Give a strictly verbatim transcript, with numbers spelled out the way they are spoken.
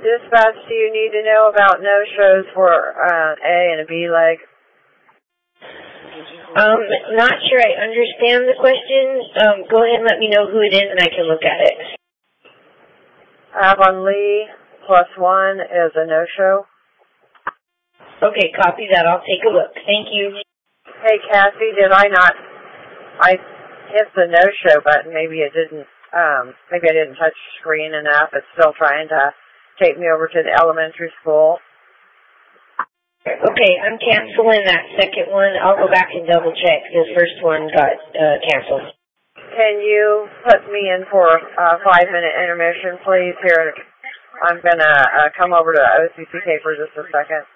Dispatch, do you need to know about no-shows for uh, A and a B leg? Um, not sure I understand the question. Um, go ahead and let me know who it is and I can look at it. Avon Lee plus one is a no-show. Okay, copy that. I'll take a look. Thank you. Hey, Cassie, did I not... I hit the no-show button. Maybe it didn't... Um, maybe I didn't touch screen enough. It's still trying to take me over to the elementary school. Okay, I'm canceling that second one. I'll go back and double check. The first one got uh, canceled. Can you put me in for a five-minute intermission, please? Here, I'm going to uh, come over to O C C K for just a second.